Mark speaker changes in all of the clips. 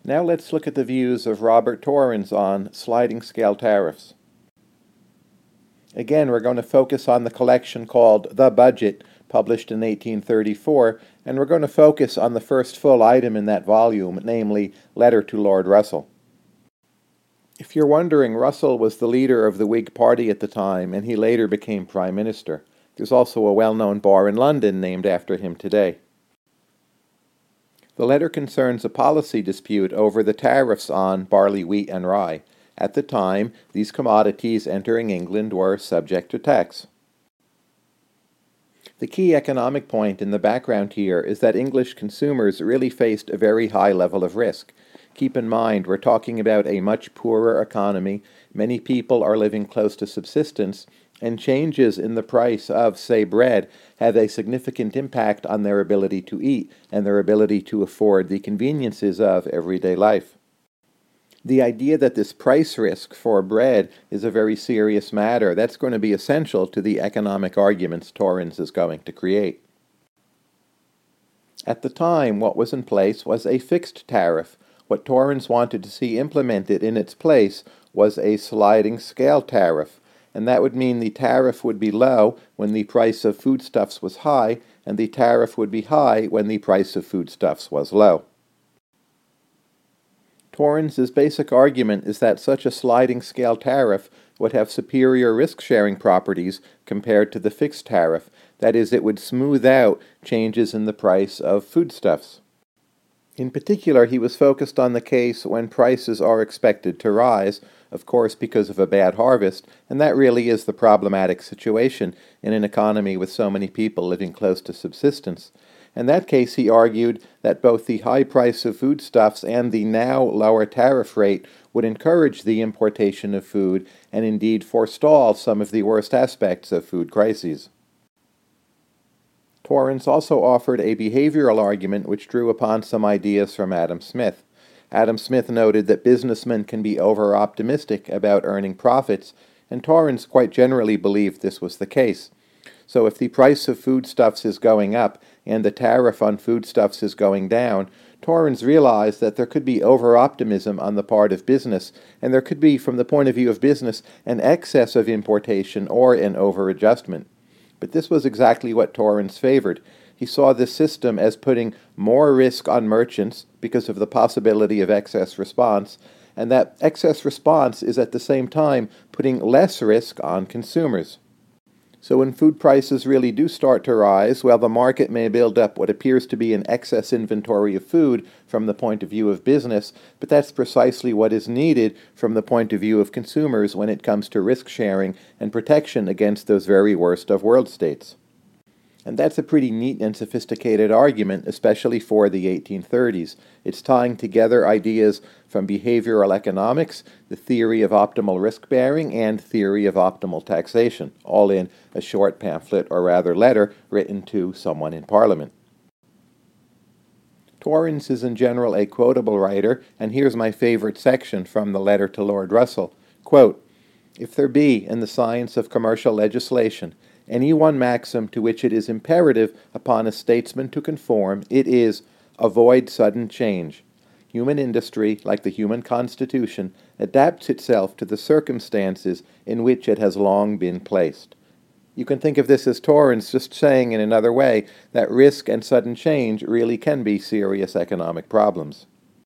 Speaker 1: Now let's look at the views of Robert Torrens on sliding scale tariffs. Again, we're going to focus on the collection called The Budget, published in 1834, and we're going to focus on the first full item in that volume, namely Letter to Lord Russell. If you're wondering, Russell was the leader of the Whig Party at the time, and he later became Prime Minister. There's also a well-known bar in London named after him today. The letter concerns a policy dispute over the tariffs on barley, wheat, and rye. At the time, these commodities entering England were subject to tax. The key economic point in the background here is that English consumers really faced a very high level of risk. Keep in mind, we're talking about a much poorer economy, many people are living close to subsistence, and changes in the price of, say, bread have a significant impact on their ability to eat and their ability to afford the conveniences of everyday life. The idea that this price risk for bread is a very serious matter, that's going to be essential to the economic arguments Torrens is going to create. At the time, what was in place was a fixed tariff. What Torrens wanted to see implemented in its place was a sliding scale tariff, and that would mean the tariff would be low when the price of foodstuffs was high, and the tariff would be high when the price of foodstuffs was low. Torrens's basic argument is that such a sliding scale tariff would have superior risk-sharing properties compared to the fixed tariff. That is, it would smooth out changes in the price of foodstuffs. In particular, he was focused on the case when prices are expected to rise, of course because of a bad harvest, and that really is the problematic situation in an economy with so many people living close to subsistence. In that case, he argued that both the high price of foodstuffs and the now lower tariff rate would encourage the importation of food and indeed forestall some of the worst aspects of food crises. Torrens also offered a behavioral argument which drew upon some ideas from Adam Smith. Adam Smith noted that businessmen can be over-optimistic about earning profits, and Torrens quite generally believed this was the case. So if the price of foodstuffs is going up and the tariff on foodstuffs is going down, Torrens realized that there could be over-optimism on the part of business, and there could be, from the point of view of business, an excess of importation or an over-adjustment. But this was exactly what Torrens favored. He saw this system as putting more risk on merchants because of the possibility of excess response, and that excess response is at the same time putting less risk on consumers. So when food prices really do start to rise, well, the market may build up what appears to be an excess inventory of food from the point of view of business, but that's precisely what is needed from the point of view of consumers when it comes to risk sharing and protection against those very worst of world states. And that's a pretty neat and sophisticated argument, especially for the 1830s. It's tying together ideas from behavioral economics, the theory of optimal risk-bearing, and theory of optimal taxation, all in a short pamphlet, or rather letter, written to someone in Parliament. Torrens is in general a quotable writer, and here's my favorite section from the letter to Lord Russell. Quote, "If there be, in the science of commercial legislation, any one maxim to which it is imperative upon a statesman to conform, it is, avoid sudden change. Human industry, like the human constitution, adapts itself to the circumstances in which it has long been placed." You can think of this as Torrens just saying in another way that risk and sudden change really can be serious economic problems.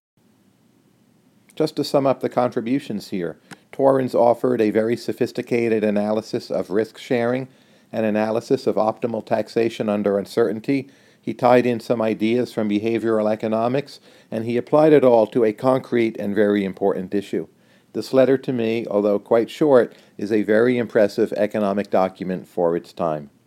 Speaker 1: Just to sum up the contributions here, Torrens offered a very sophisticated analysis of risk sharing, an analysis of optimal taxation under uncertainty. He tied in some ideas from behavioral economics, and he applied it all to a concrete and very important issue. This letter to me, although quite short, is a very impressive economic document for its time.